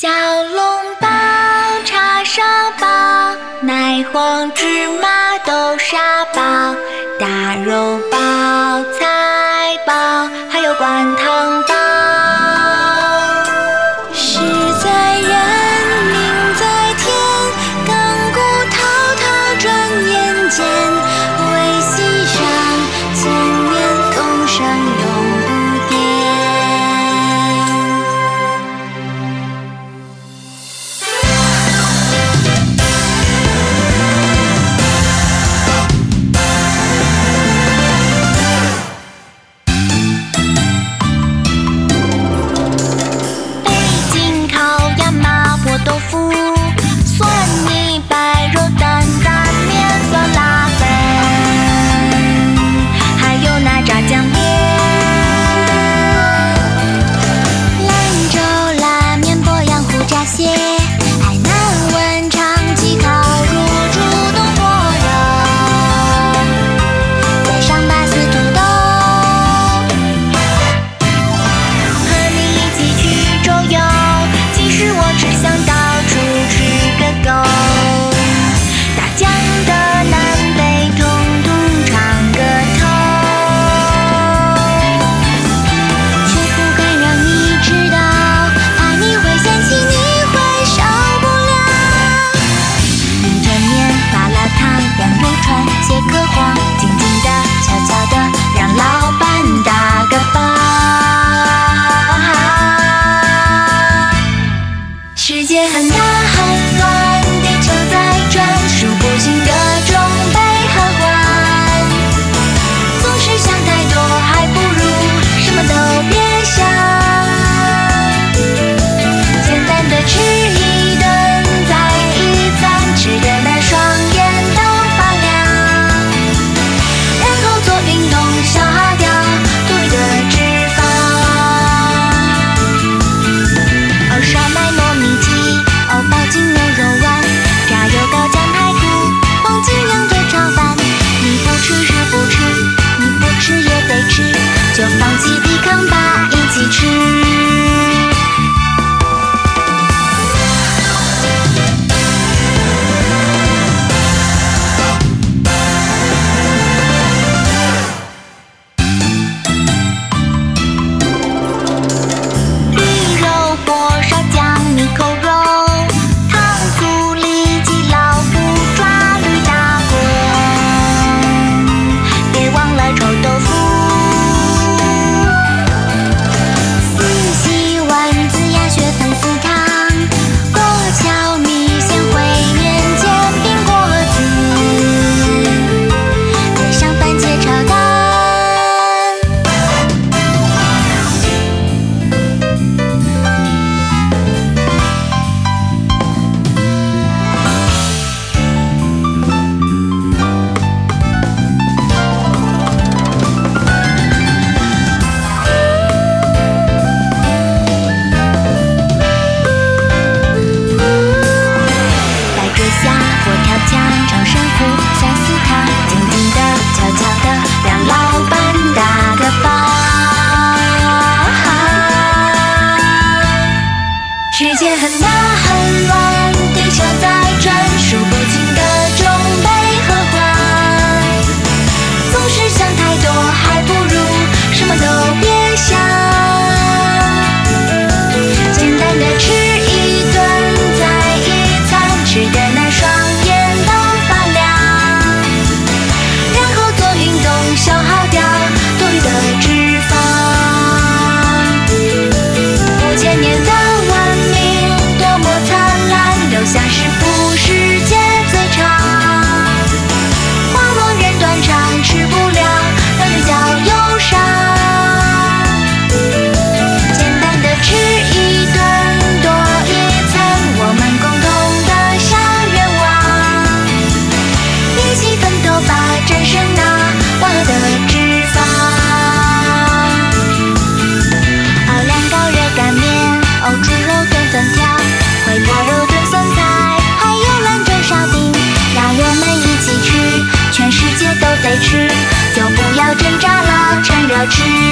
小笼包、叉烧包、奶黄芝麻豆沙包、大肉包、菜包，还有灌汤包。事在人，命在天，亘古滔滔转眼间。为溪上千年风声永不变。豆腐、蒜泥白肉蛋蛋面、酸辣粉，还有那炸酱面。兰州拉面、鄱阳湖炸蟹，海南文昌鸡烤乳猪东坡肉，再上拔丝土豆，和你一起去周游。其实我只想到处吃个够，大江的南北统统尝个透，却不敢让你知道，怕你会嫌弃，你会受不了。云吞面、麻辣烫、羊肉串、蟹壳黄，静静的、悄悄的，让老板打个包。世界很大很乱，地球在转，数不清各种悲和欢。总是想太多，还不如什么都别想。简单的吃一顿，再一餐，吃的那双眼都发亮。然后做运动，消耗掉多余的脂肪。烧麦糯米鸡，爆筋牛肉丸，炸油糕酱排骨，黄金羊腿炒饭。你不吃是不吃，你不吃也得吃，就放弃抵抗吧，一起吃。世界很大很乱，地球在转，数不清各种悲和欢。总是想太多，还不如什么都别想。简单的吃一顿，再一餐，吃的那双眼都发亮。然后做运动，消耗掉多余的脂肪。5000年的文明多么灿烂，留下是不世界最长？花落人断肠，吃不了让人较忧伤。简单的吃一顿，多一餐，我们共同的小愿望。一起奋斗吧，战胜那万恶的脂肪。凉糕热干面，猪肉炖粉条，回锅肉炖酸菜，还有兰州烧饼，让我们一起吃，全世界都得吃，就不要挣扎了，趁热吃。